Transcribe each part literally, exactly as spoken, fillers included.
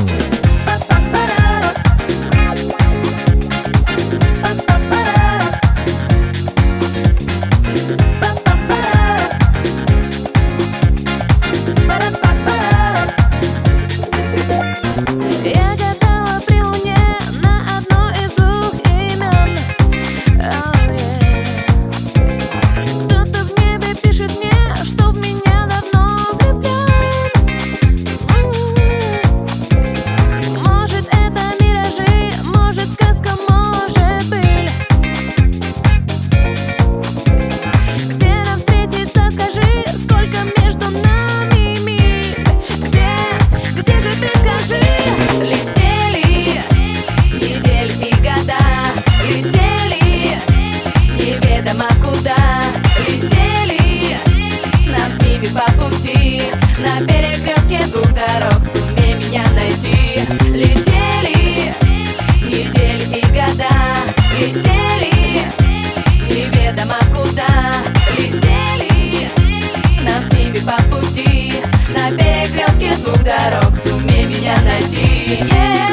На перекрестке двух дорог сумей меня найти. Летели недели и года, летели неведомо куда. Летели нам с ними по пути. На перекрестке двух дорог сумей меня найти. Yeah.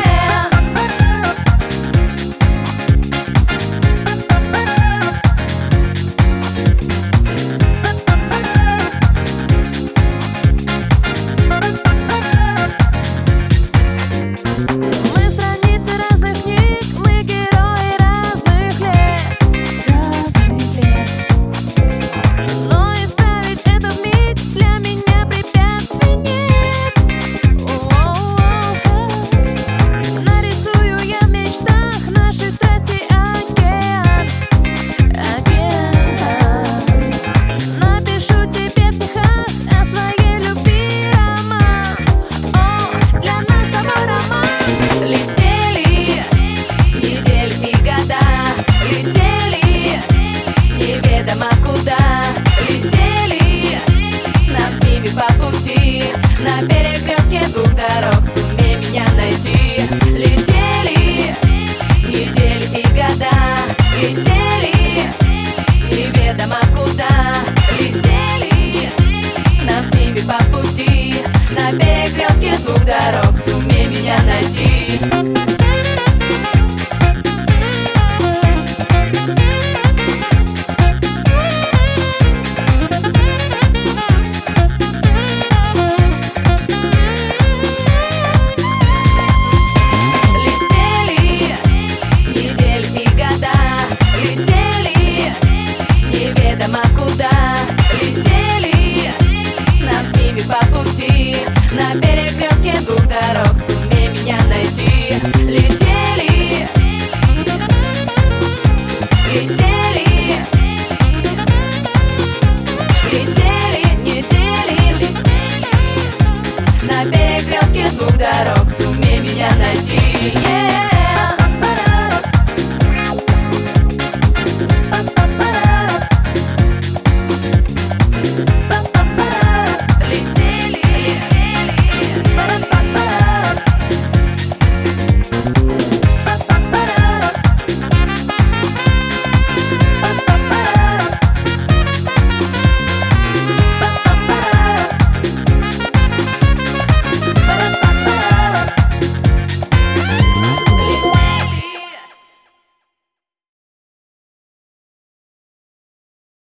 На перекрестке двух дорог сумей меня найти. Летели недели и года, летели неведомо куда. Летели нам с ними по пути. На перекрестке двух дорог сумей меня найти. На перекрестке двух дорог сумей меня найти. Летели, летели, летели недели, летели. На перекрестке двух дорог сумей меня найти. Yeah.